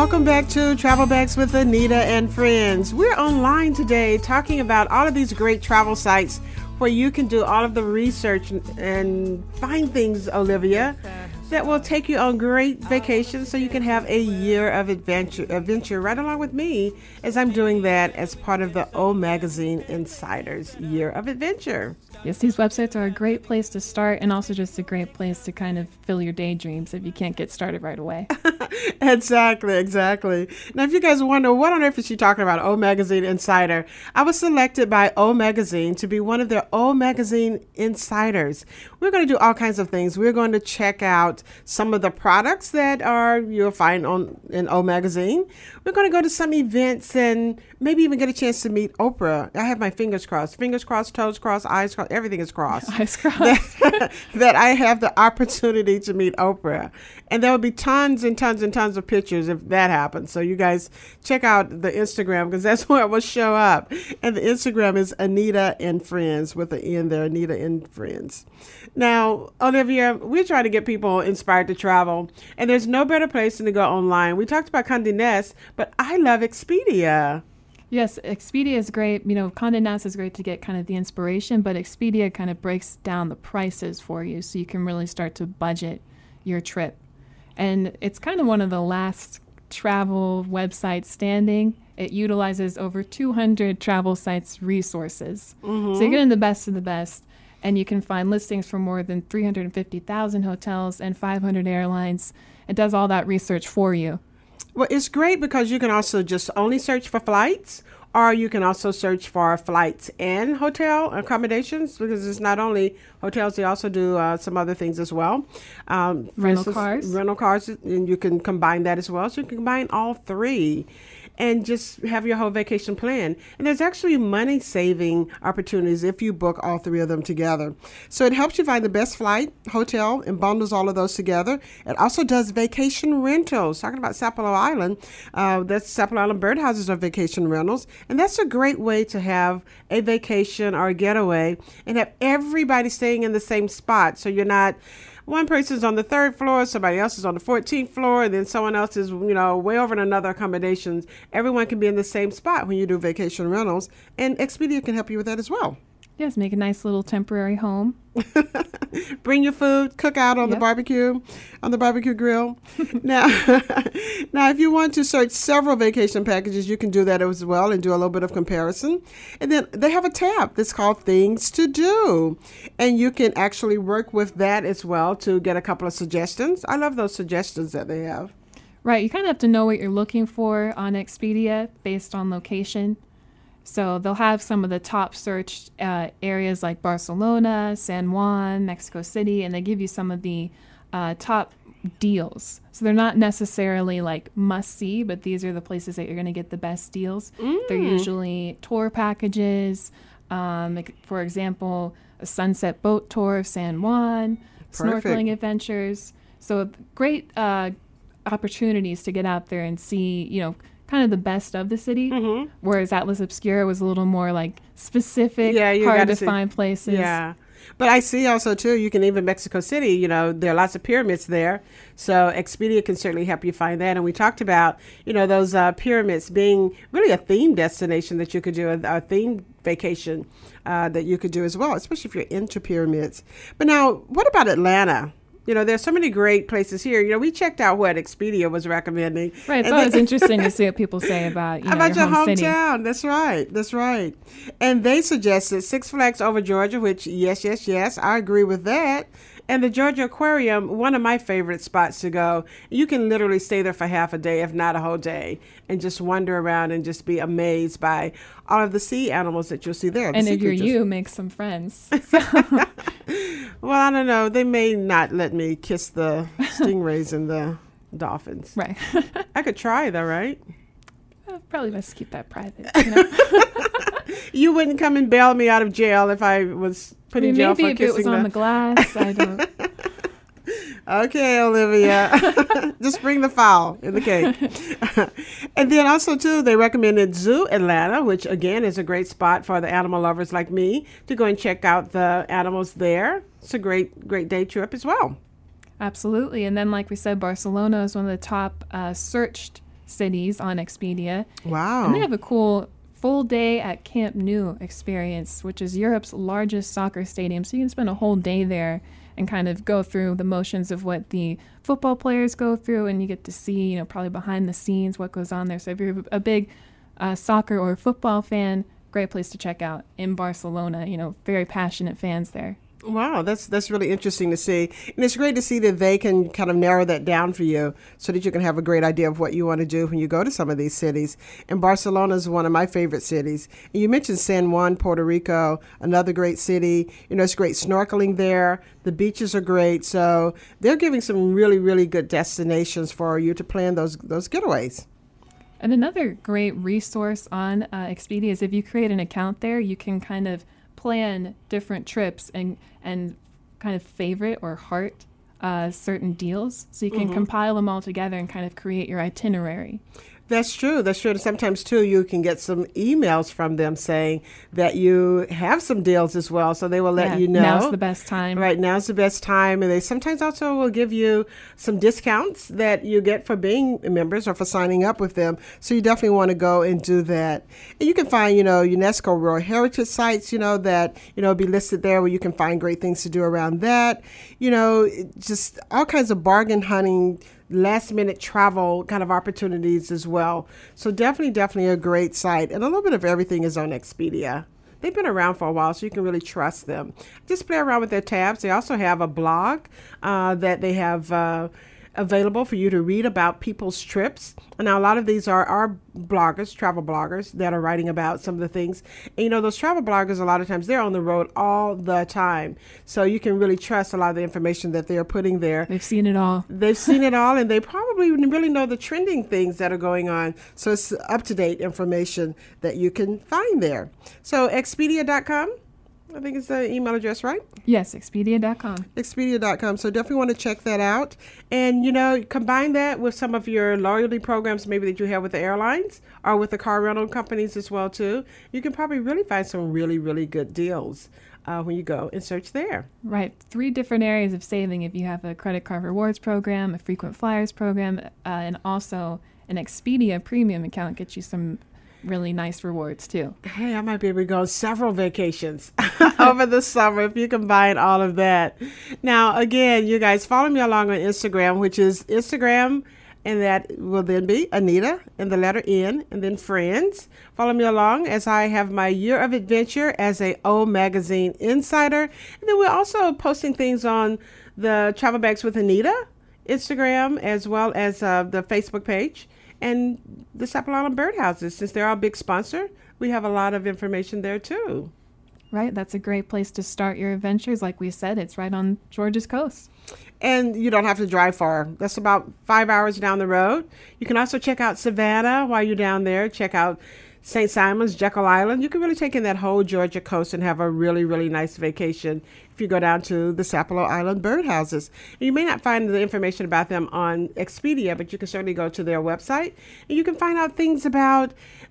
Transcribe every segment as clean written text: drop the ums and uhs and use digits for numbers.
Welcome back to Travel Bags with Anita and Friends. We're online today talking about all of these great travel sites where you can do all of the research and find things, Olivia, that will take you on great vacations so you can have a year of adventure right along with me as I'm doing that as part of the O Magazine Insiders Year of Adventure. Yes, these websites are a great place to start and also just a great place to kind of fill your daydreams if you can't get started right away. Exactly. Now, if you guys wonder, what on earth is she talking about, O Magazine Insider? I was selected by O Magazine to be one of their O Magazine Insiders. We're going to do all kinds of things. We're going to check out some of the products that you'll find in O Magazine. We're going to go to some events and maybe even get a chance to meet Oprah. I have my fingers crossed, toes crossed, eyes crossed, everything is crossed. Eyes crossed. That I have the opportunity to meet Oprah. And there will be tons and tons and tons of pictures if that happens. So you guys check out the Instagram because that's where it will show up. And the Instagram is Anita and Friends with the N there, Anita and Friends. Now, Olivia, we're trying to get people inspired to travel, and there's no better place than to go online. We talked about Condé Nast, but I love Expedia. Yes, Expedia is great. You know, Condé Nast is great to get kind of the inspiration, but Expedia kind of breaks down the prices for you so you can really start to budget your trip. And it's kind of one of the last travel websites standing. It utilizes over 200 travel sites' resources. Mm-hmm. So you're getting the best of the best. And you can find listings for more than 350,000 hotels and 500 airlines. It does all that research for you. Well, it's great because you can also just only search for flights, or you can also search for flights and hotel accommodations, because it's not only hotels, they also do some other things as well. Rental cars, and you can combine that as well. So you can combine all three and just have your whole vacation plan. And there's actually money-saving opportunities if you book all three of them together. So it helps you find the best flight, hotel, and bundles all of those together. It also does vacation rentals. Talking about Sapelo Island, that's Sapelo Island Birdhouses are vacation rentals. And that's a great way to have a vacation or a getaway and have everybody staying in the same spot. So you're not... one person's on the 3rd floor, somebody else is on the 14th floor, and then someone else is, way over in another accommodations. Everyone can be in the same spot when you do vacation rentals, and Expedia can help you with that as well. Yes, make a nice little temporary home. Bring your food, cook out on the barbecue grill. Now, if you want to search several vacation packages, you can do that as well and do a little bit of comparison. And then they have a tab that's called Things to Do. And you can actually work with that as well to get a couple of suggestions. I love those suggestions that they have. Right. You kind of have to know what you're looking for on Expedia based on location. So they'll have some of the top searched areas like Barcelona, San Juan, Mexico City, and they give you some of the top deals. So they're not necessarily like must-see, but these are the places that you're going to get the best deals. They're usually tour packages. For example, a sunset boat tour of San Juan, snorkeling adventures. So great opportunities to get out there and see, kind of the best of the city, whereas Atlas Obscura was a little more like specific, hard to find places. Yeah. But I see also, too, you can even Mexico City, there are lots of pyramids there. So Expedia can certainly help you find that. And we talked about, those pyramids being really a theme destination that you could do, a theme vacation that you could do as well, especially if you're into pyramids. But now, what about Atlanta? There's so many great places here. We checked out what Expedia was recommending. Right. It's always interesting to see what people say about, your hometown. City. That's right. And they suggested Six Flags Over Georgia, which, yes, I agree with that. And the Georgia Aquarium, one of my favorite spots to go. You can literally stay there for half a day, if not a whole day, and just wander around and just be amazed by all of the sea animals that you'll see there. And if you're make some friends. Well, I don't know. They may not let me kiss the stingrays and the dolphins. Right. I could try, though, right? Probably best keep that private. You wouldn't come and bail me out of jail if I was put in jail for kissing. Maybe if it was on the glass. I don't. Okay, Olivia. Just bring the fowl in the cake. And then also, too, they recommended Zoo Atlanta, which, again, is a great spot for the animal lovers like me to go and check out the animals there. It's a great day trip as well. Absolutely. And then, like we said, Barcelona is one of the top searched cities on Expedia. Wow. And they have a cool full day at Camp Nou experience, which is Europe's largest soccer stadium. So you can spend a whole day there and kind of go through the motions of what the football players go through, and you get to see, probably behind the scenes what goes on there. So if you're a big soccer or football fan, great place to check out in Barcelona. Very passionate fans there. Wow, that's really interesting to see. And it's great to see that they can kind of narrow that down for you so that you can have a great idea of what you want to do when you go to some of these cities. And Barcelona is one of my favorite cities. And you mentioned San Juan, Puerto Rico, another great city. It's great snorkeling there. The beaches are great. So they're giving some really, really good destinations for you to plan those getaways. And another great resource on Expedia is if you create an account there, you can kind of plan different trips and kind of favorite or heart certain deals, so you can compile them all together and kind of create your itinerary. That's true. And sometimes, too, you can get some emails from them saying that you have some deals as well. So they will let you know. Now's the best time. Right. Now's the best time. And they sometimes also will give you some discounts that you get for being members or for signing up with them. So you definitely want to go and do that. And you can find, UNESCO World Heritage sites, that, be listed there where you can find great things to do around that. Just all kinds of bargain hunting, last minute travel kind of opportunities as well. So definitely a great site. And a little bit of everything is on Expedia. They've been around for a while, so you can really trust them. Just play around with their tabs. They also have a blog that they have available for you to read about people's trips. And now a lot of these are bloggers, travel bloggers, that are writing about some of the things. And those travel bloggers, a lot of times they're on the road all the time. So you can really trust a lot of the information that they're putting there. They've seen it all. And they probably really know the trending things that are going on. So it's up-to-date information that you can find there. So Expedia.com, I think it's the email address, right? Yes, Expedia.com. Expedia.com. So definitely want to check that out. And, combine that with some of your loyalty programs maybe that you have with the airlines or with the car rental companies as well, too. You can probably really find some really, really good deals when you go and search there. Right. 3 different areas of saving if you have a credit card rewards program, a frequent flyers program, and also an Expedia premium account gets you some really nice rewards too. Hey, I might be able to go on several vacations over the summer if you combine all of that. Now, again, you guys follow me along on Instagram, which is Instagram, and that will then be Anita and the letter N and then friends. Follow me along as I have my year of adventure as a O Magazine insider. And then we're also posting things on the Travel Bags with Anita Instagram as well as the Facebook page. And the Sapelo Island Birdhouses, since they're our big sponsor, we have a lot of information there too. Right, that's a great place to start your adventures. Like we said, it's right on Georgia's coast. And you don't have to drive far. That's about 5 hours down the road. You can also check out Savannah while you're down there. Check out St. Simons, Jekyll Island. You can really take in that whole Georgia coast and have a really, really nice vacation if you go down to the Sapelo Island Birdhouses. You may not find the information about them on Expedia, but you can certainly go to their website and you can find out things about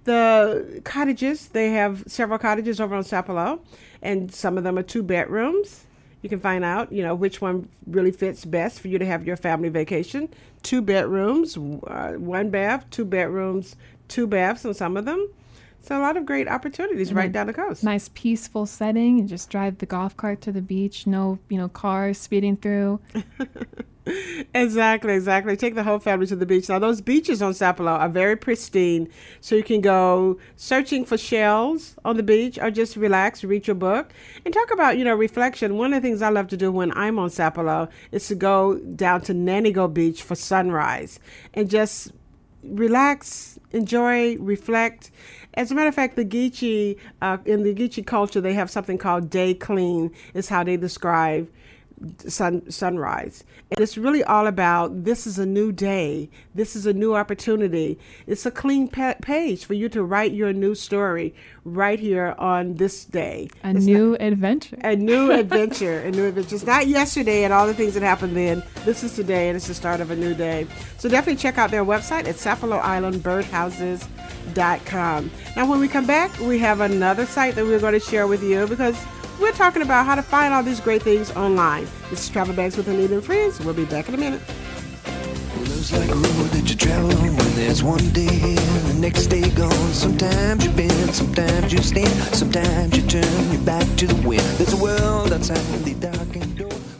the cottages. They have several cottages over on Sapelo, and some of them are 2 bedrooms. You can find out, which one really fits best for you to have your family vacation. 2 bedrooms, 1 bath, 2 bedrooms, 2 baths on some of them. So a lot of great opportunities right down the coast. Nice peaceful setting. You just drive the golf cart to the beach. No, cars speeding through. Exactly. Take the whole family to the beach. Now, those beaches on Sapelo are very pristine. So you can go searching for shells on the beach or just relax, read your book, and talk about, reflection. One of the things I love to do when I'm on Sapelo is to go down to Nanigo Beach for sunrise and just relax, enjoy, reflect. As a matter of fact, the Geechee, in the Geechee culture, they have something called day clean, is how they describe sunrise. And it's really all about, this is a new day. This is a new opportunity. It's a clean page for you to write your new story right here on this day. A new adventure. It's not yesterday and all the things that happened then. This is today, and it's the start of a new day. So definitely check out their website at SapeloIslandBirdhouses.com. Now, when we come back, we have another site that we're going to share with you because we're talking about how to find all these great things online. This is Travel Bags with Anita and Friends. We'll be back in a minute. Well, looks like a road that you travel on. There's one day here, the next day gone. Sometimes you bend, sometimes you stand, sometimes you turn your back to the wind. There's a world outside the darkened door.